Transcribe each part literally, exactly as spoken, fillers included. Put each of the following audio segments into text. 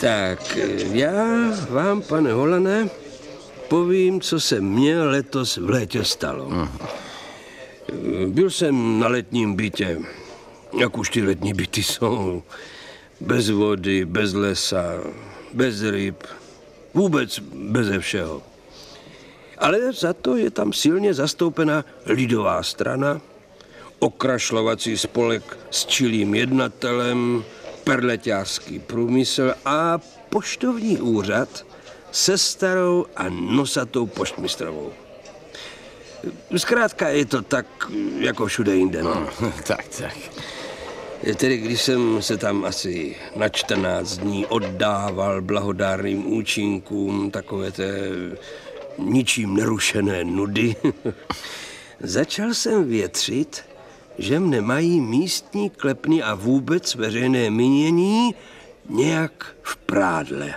Tak, já vám, pane Holane, povím, co se mně letos v létě stalo. Uh-huh. Byl jsem na letním bytě, jak už ty letní byty jsou. Bez vody, bez lesa, bez ryb, vůbec beze všeho. Ale za to je tam silně zastoupena lidová strana, okrašlovací spolek s čilým jednatelem, perleťářský průmysl a poštovní úřad se starou a nosatou poštmistrovou. Zkrátka je to tak, jako všude jinde. No. No, tak, tak. Tedy když jsem se tam asi na čtrnáct dní oddával blahodárným účinkům takové té ničím nerušené nudy, začal jsem větřit, že mne mají místní klepny a vůbec veřejné mínění nějak v prádle.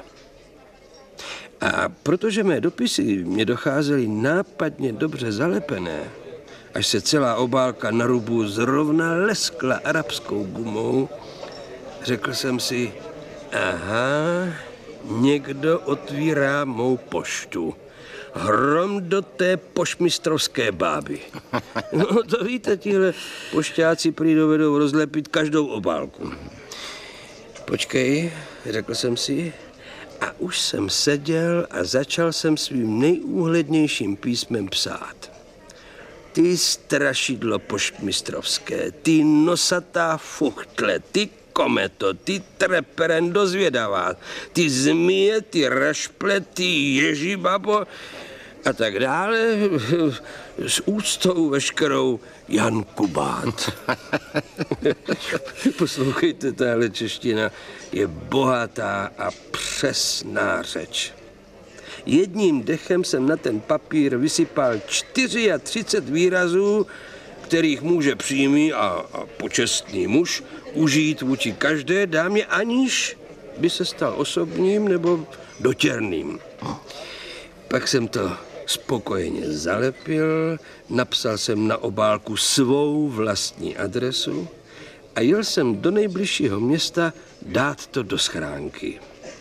A protože mé dopisy mě docházely nápadně dobře zalepené, až se celá obálka na rubu zrovna leskla arabskou gumou, řekl jsem si, aha, někdo otvírá mou poštu. Hrom do té poštmistrovské báby. No to víte, tihle pošťáci prý dovedou rozlepit každou obálku. Počkej, řekl jsem si, a už jsem seděl a začal jsem svým nejúhlednějším písmem psát. Ty strašidlo poštmistrovské, ty nosatá fuchtle, ty kometo, ty treperendo zvědavá, ty zmije, ty rašple, ty ježibabo a tak dále. S úctou veškerou Jan Kubát. Poslouchejte, tahle čeština je bohatá a přesná řeč. Jedním dechem jsem na ten papír vysypal třicet čtyři výrazů, kterých může přímý a, a počestný muž užít vůči každé dámě, aniž by se stal osobním nebo dotěrným. Pak jsem to spokojeně zalepil, napsal jsem na obálku svou vlastní adresu a jel jsem do nejbližšího města dát to do schránky.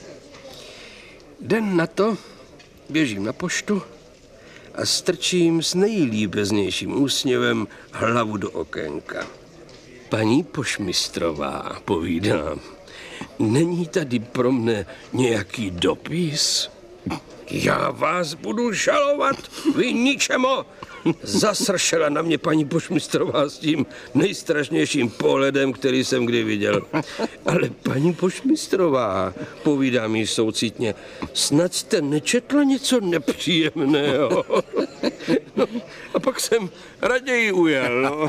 Den na to běžím na poštu a strčím s nejlíbeznějším úsměvem hlavu do okénka. Paní poštmistrová, povídám, není tady pro mne nějaký dopis? Já vás budu žalovat, vy ničemo! Zasršela na mě paní poštmistrová s tím nejstrašnějším pohledem, který jsem kdy viděl. Ale paní poštmistrová, povídám jí soucitně, snad jste nečetla něco nepříjemného. No, a pak jsem raději ujel. No.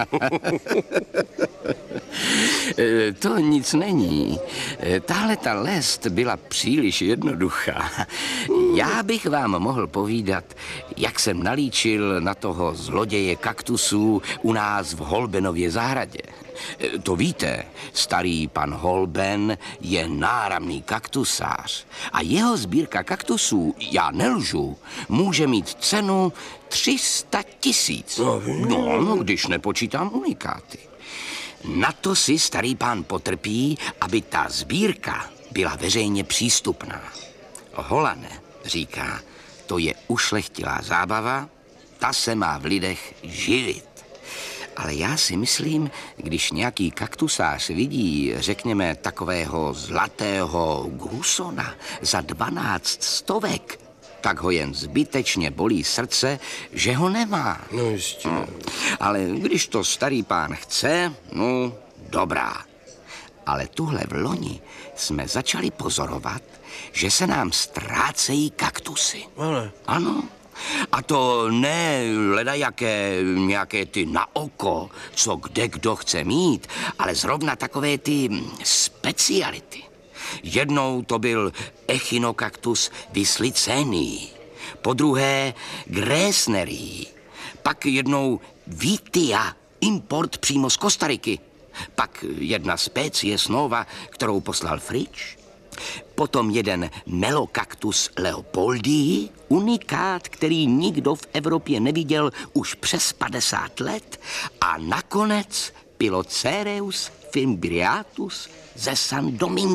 To nic není. Tahle ta lest byla příliš jednoduchá. Já bych vám mohl povídat, jak jsem nalíčil na toho zloděje kaktusů u nás v Holbenově zahradě. To víte, starý pan Holben je náramný kaktusář a jeho sbírka kaktusů, já nelžu, může mít cenu tři sta tisíc. No, no, když nepočítám unikáty. Na to si starý pán potrpí, aby ta sbírka byla veřejně přístupná. Holane, říká, to je ušlechtilá zábava, ta se má v lidech živit. Ale já si myslím, když nějaký kaktusář vidí, řekněme, takového zlatého grusona za dvanáct stovek, tak ho jen zbytečně bolí srdce, že ho nemá. No jistě. No. Ale když to starý pán chce, no dobrá. Ale tuhle v loni jsme začali pozorovat, že se nám ztrácejí kaktusy. Ale. Ano. A to ne ledajaké nějaké ty na oko, co kde kdo chce mít, ale zrovna takové ty speciality. Jednou to byl echinokaktus vyslicený, po druhé Gräsnerii, pak jednou Vitia, import přímo z Kostariky, pak jedna specie snova, kterou poslal Frič, potom jeden melokaktus Leopoldii, unikát, který nikdo v Evropě neviděl už přes padesát let, a nakonec Pilocereus fimbriatus ze San Dominga,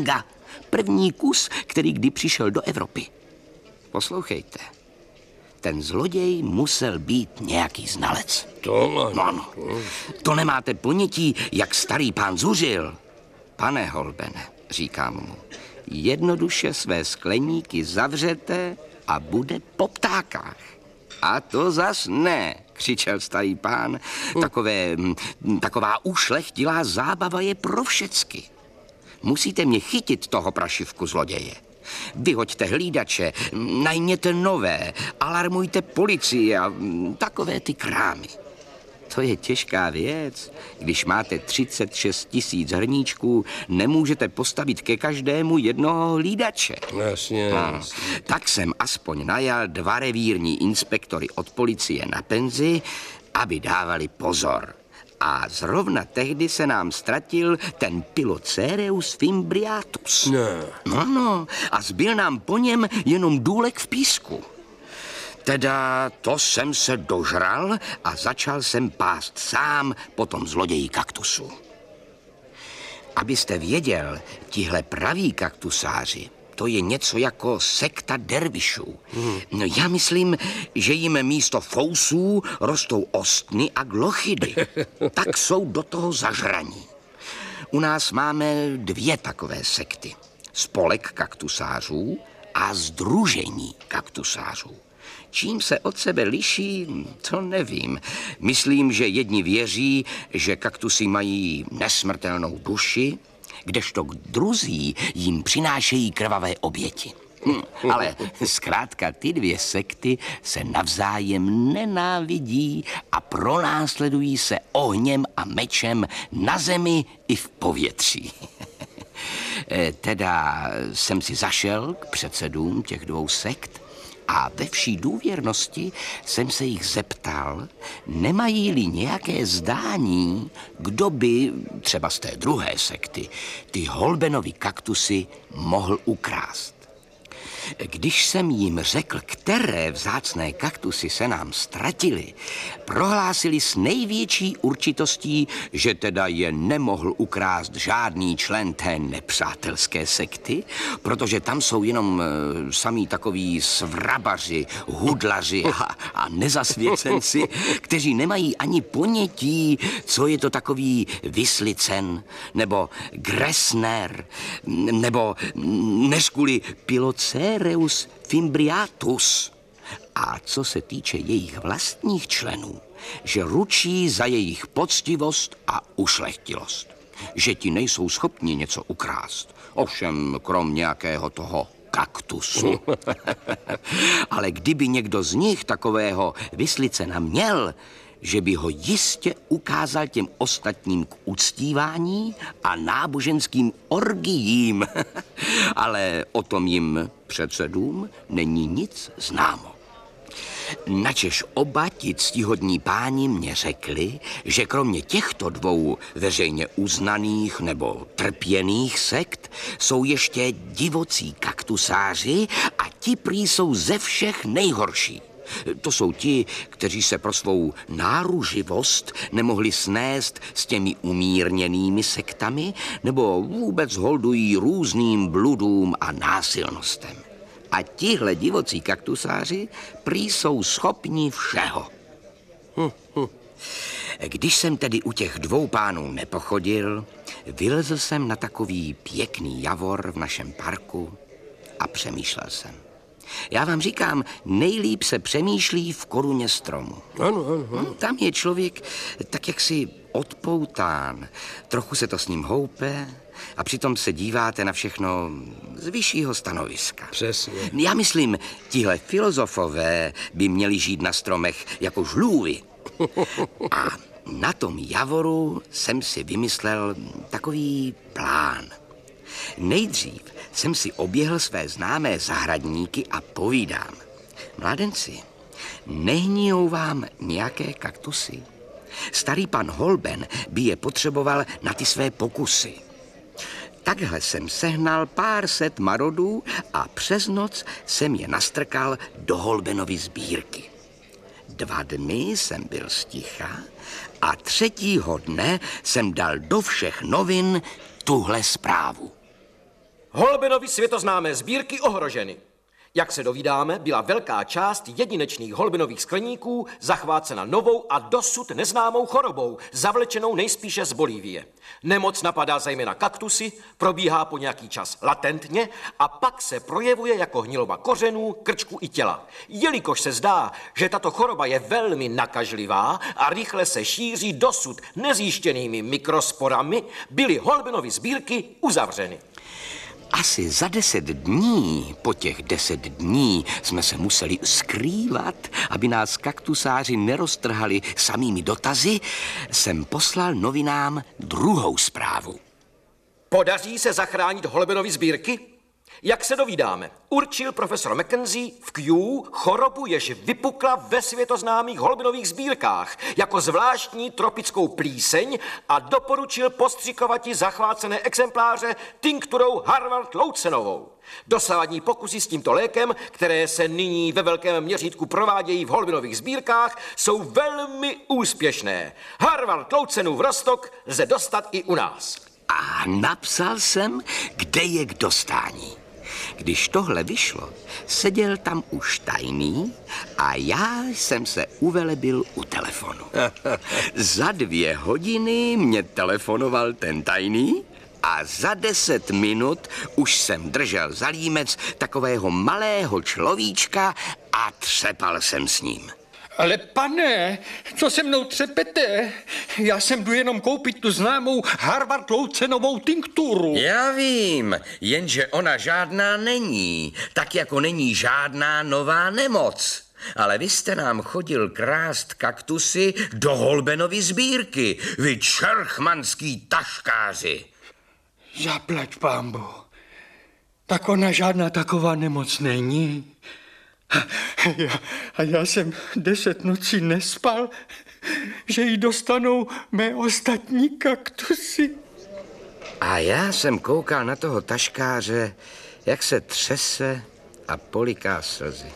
První kus, který kdy přišel do Evropy. Poslouchejte. Ten zloděj musel být nějaký znalec. To No ano. To nemáte ponětí, jak starý pán zuřil. Pane Holbene, říkám mu, jednoduše své skleníky zavřete a bude po ptákách. A to zas ne, křičel starý pán. Takové, taková ušlechtilá zábava je pro všecky. Musíte mě chytit toho prašivku zloděje. Vyhoďte hlídače, najměte nové, alarmujte policii a takové ty krámy. To je těžká věc. Když máte třicet šest tisíc hrníčků, nemůžete postavit ke každému jednoho hlídače. Jasně, No, jasně. tak jsem aspoň najal dva revírní inspektory od policie na penzi, aby dávali pozor. A zrovna tehdy se nám ztratil ten Pilocereus fimbriatus. Ne. No, no, a zbyl nám po něm jenom důlek v písku. Teda to jsem se dožral a začal jsem pást sám po tom zloději kaktusu. Abyste věděl, tihle praví kaktusáři, to je něco jako sekta dervišů. Hmm. No, já myslím, že jim místo fousů rostou ostny a glochidy. Tak jsou do toho zažraní. U nás máme dvě takové sekty. Spolek kaktusářů a sdružení kaktusářů. Čím se od sebe liší, to nevím. Myslím, že jedni věří, že kaktusy mají nesmrtelnou duši, kdežto druzí jim přinášejí krvavé oběti. Hm, ale zkrátka ty dvě sekty se navzájem nenávidí a pronásledují se ohněm a mečem na zemi i v povětří. Teda jsem si zašel k předsedům těch dvou sekt a ve vší důvěrnosti jsem se jich zeptal, nemají-li nějaké zdání, kdo by, třeba z té druhé sekty, ty Holbenovy kaktusy mohl ukrást. Když jsem jim řekl, které vzácné kaktusy se nám ztratily, prohlásili s největší určitostí, že teda je nemohl ukrást žádný člen té nepřátelské sekty, protože tam jsou jenom e, samí takoví svrabaři, hudlaři a, a nezasvěcenci, kteří nemají ani ponětí, co je to takový Vyslicen, nebo Gressner, nebo než kvůli Pilocereus fimbriatus. A co se týče jejich vlastních členů, že ručí za jejich poctivost a ušlechtilost. Že ti nejsou schopni něco ukrást. Ovšem, krom nějakého toho kaktusu. Ale kdyby někdo z nich takového Vyslicena měl, že by ho jistě ukázal těm ostatním k uctívání a náboženským orgiím. Ale o tom jim předsedům není nic známo. Načež oba ti ctihodní páni mě řekli, že kromě těchto dvou veřejně uznaných nebo trpěných sekt jsou ještě divocí kaktusáři a ti prý jsou ze všech nejhorší. To jsou ti, kteří se pro svou náruživost nemohli snést s těmi umírněnými sektami nebo vůbec holdují různým bludům a násilnostem. A tihle divocí kaktusáři prý jsou schopni všeho. Hm, hm. Když jsem tedy u těch dvou pánů nepochodil, vylezl jsem na takový pěkný javor v našem parku a přemýšlel jsem. Já vám říkám, nejlíp se přemýšlí v koruně stromu. Ano, ano, ano. Tam je člověk tak jaksi odpoután, trochu se to s ním houpe a přitom se díváte na všechno z vyššího stanoviska. Přesně. Já myslím, tihle filozofové by měli žít na stromech jako žlůvy. A na tom javoru jsem si vymyslel takový plán. Nejdřív jsem si oběhl své známé zahradníky a povídám. Mládenci, nehnijou vám nějaké kaktusy? Starý pan Holben by je potřeboval na ty své pokusy. Takhle jsem sehnal pár set marodů a přes noc jsem je nastrkal do Holbenovy sbírky. Dva dny jsem byl sticha a třetího dne jsem dal do všech novin tuhle zprávu. Holbenovy světoznámé sbírky ohroženy. Jak se dovídáme, byla velká část jedinečných Holbenových skleníků zachvácena novou a dosud neznámou chorobou, zavlečenou nejspíše z Bolívie. Nemoc napadá zejména kaktusy, probíhá po nějaký čas latentně a pak se projevuje jako hnilova kořenů, krčku i těla. Jelikož se zdá, že tato choroba je velmi nakažlivá a rychle se šíří dosud nezjištěnými mikrosporami, byly Holbenovy sbírky uzavřeny. Asi za deset dní, po těch deset dní, jsme se museli skrývat, aby nás kaktusáři neroztrhali samými dotazy, jsem poslal novinám druhou zprávu. Podaří se zachránit Holbenovy sbírky? Jak se dovídáme, určil profesor Mackenzie v Kew chorobu, jež vypukla ve světoznámých Holbenových sbírkách jako zvláštní tropickou plíseň a doporučil postřikovati zachvácené exempláře tinkturou Harvard Loucenovou. Dosavadní pokusy s tímto lékem, které se nyní ve velkém měřítku provádějí v Holbenových sbírkách, jsou velmi úspěšné. Harvard Loucenův roztok lze dostat i u nás. A napsal jsem, kde je k dostání. Když tohle vyšlo, seděl tam už tajný a já jsem se uvelebil u telefonu. Za dvě hodiny mě telefonoval ten tajný a za deset minut už jsem držel za límec takového malého človíčka a třepal jsem s ním. Ale pane, co se mnou třepete? Já jsem jdu jenom koupit tu známou Harvard Loucenovou tinkturu. Já vím, jenže ona žádná není, tak jako není žádná nová nemoc. Ale vy jste nám chodil krást kaktusy do Holbenovy sbírky, vy čerchmanský taškáři. Zaplať pánbu, tak ona žádná taková nemoc není. Já, a já jsem deset nocí nespal, že jí dostanou mé ostatní kaktusy. A já jsem koukal na toho taškáře, jak se třese a poliká slzy.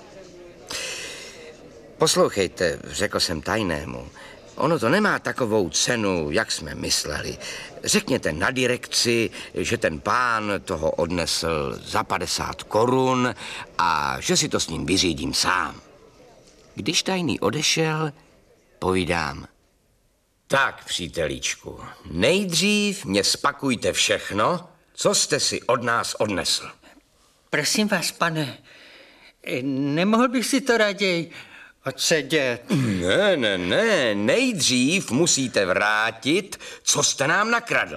Poslouchejte, řekl jsem tajnému, ono to nemá takovou cenu, jak jsme mysleli. Řekněte na direkci, že ten pán toho odnesl za padesát korun a že si to s ním vyřídím sám. Když tajný odešel, povídám. Tak, přítelíčku, nejdřív mě spakujte všechno, co jste si od nás odnesl. Prosím vás, pane, nemohl bych si to raději odsedět? Ne, ne, ne, nejdřív musíte vrátit, co jste nám nakradl.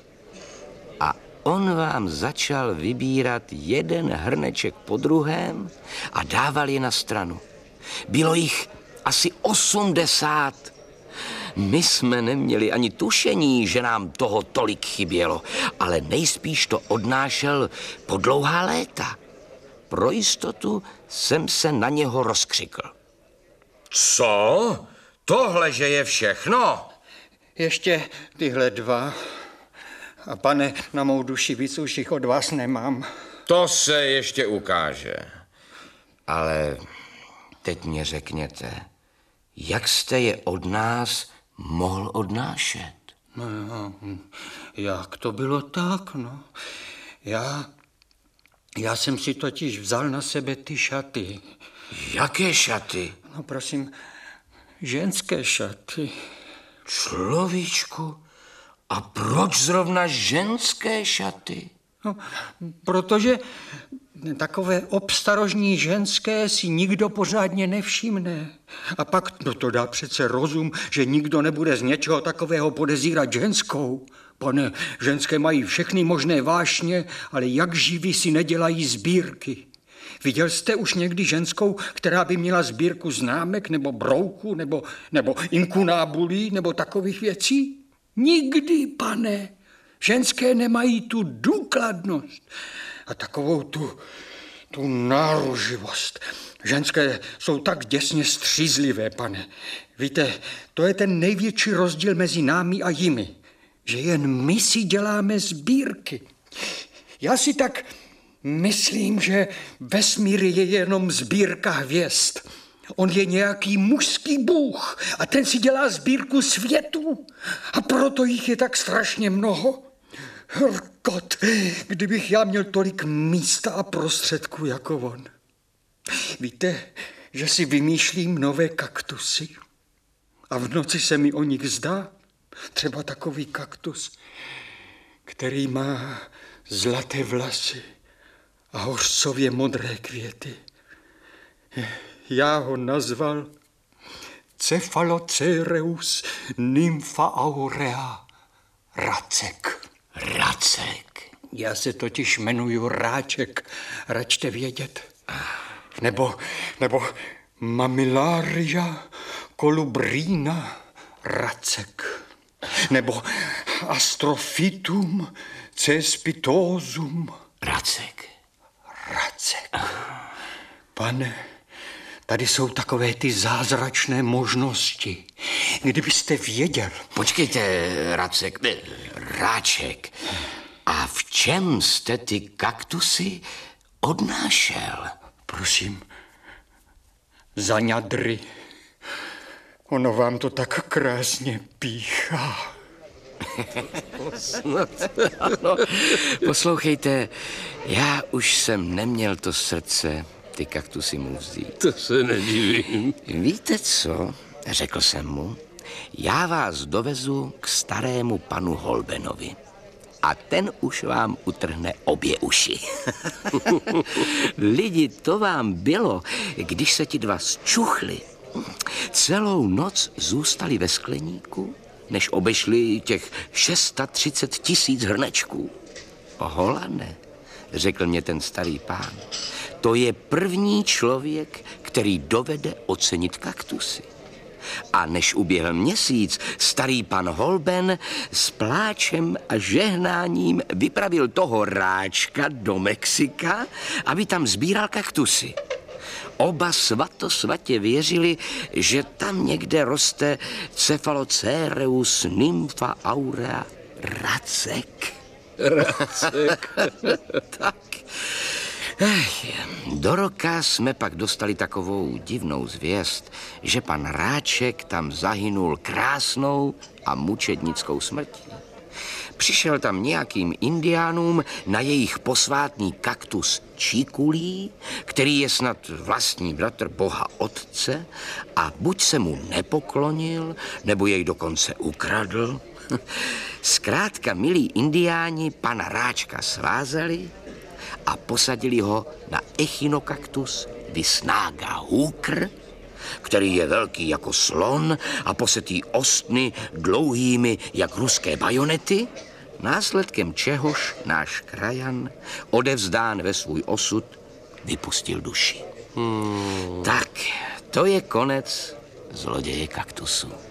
A on vám začal vybírat jeden hrneček po druhém a dával je na stranu. Bylo jich asi osmdesát. My jsme neměli ani tušení, že nám toho tolik chybělo, ale nejspíš to odnášel po dlouhá léta. Pro jistotu jsem se na něho rozkřikl. Co? Tohle, že je všechno? Ještě tyhle dva. A pane, na mou duši víc už jich od vás nemám. To se ještě ukáže. Ale teď mě řekněte, jak jste je od nás mohl odnášet? No, jak to bylo tak, no. Já, já jsem si totiž vzal na sebe ty šaty. Jaké šaty? No prosím, ženské šaty. Človíčku, a proč zrovna ženské šaty? No, protože takové obstarožní ženské si nikdo pořádně nevšimne. A pak, no to dá přece rozum, že nikdo nebude z něčeho takového podezírat ženskou. Pane, ženské mají všechny možné vášně, ale jak živí si nedělají sbírky. Viděl jste už někdy ženskou, která by měla sbírku známek, nebo brouku, nebo, nebo inkunábulí, nebo takových věcí? Nikdy, pane. Ženské nemají tu důkladnost a takovou tu, tu náruživost. Ženské jsou tak děsně střízlivé, pane. Víte, to je ten největší rozdíl mezi námi a jimi, že jen my si děláme sbírky. Já si tak myslím, že vesmír je jenom sbírka hvězd. On je nějaký mužský bůh a ten si dělá sbírku světů. A proto jich je tak strašně mnoho. Scott, kdybych já měl tolik místa a prostředků jako on. Víte, že si vymýšlím nové kaktusy a v noci se mi o nich zdá třeba takový kaktus, který má zlaté vlasy a hořcově modré květy. Já ho nazval Cephalocereus nympha aurea Racek. Racek. Já se totiž jmenuji Ráček, račte vědět. Nebo, nebo Mamillaria colubrina Racek. Nebo Astrophytum cespitosum Racek. Racek. Pane, tady jsou takové ty zázračné možnosti. Kdybyste věděl. Počkejte, Racek, ne, Ráček. A v čem jste ty kaktusy odnášel? Prosím, za ňadry. Ono vám to tak krásně píchá. Ano, poslouchejte, já už jsem neměl to srdce ty kaktusy mu vzít. To se nedivím. Víte co, řekl jsem mu, já vás dovezu k starému panu Holbenovi a ten už vám utrhne obě uši. Lidi, to vám bylo, když se ti dva zčuchli. Celou noc zůstali ve skleníku, než obešli těch třicet šest tisíc hrnečků. Holane, řekl mě ten starý pán, to je první člověk, který dovede ocenit kaktusy. A než uběhl měsíc, starý pan Holben s pláčem a žehnáním vypravil toho Ráčka do Mexika, aby tam sbíral kaktusy. Oba svatosvatě věřili, že tam někde roste Cephalocereus nympha aurea Racek. Racek. Tak. Ech, do roka jsme pak dostali takovou divnou zvěst, že pan Ráček tam zahynul krásnou a mučednickou smrtí. Přišel tam nějakým indiánům na jejich posvátný kaktus Čikulí, který je snad vlastní bratr Boha Otce, a buď se mu nepoklonil, nebo jej dokonce ukradl. Zkrátka milí indiáni pana Ráčka svázali a posadili ho na echinokaktus Visnaga hooker, který je velký jako slon a posetý ostny dlouhými jak ruské bajonety, následkem čehož náš krajan, odevzdán ve svůj osud, vypustil duši. Hmm. Tak, to je konec zloděje kaktusu.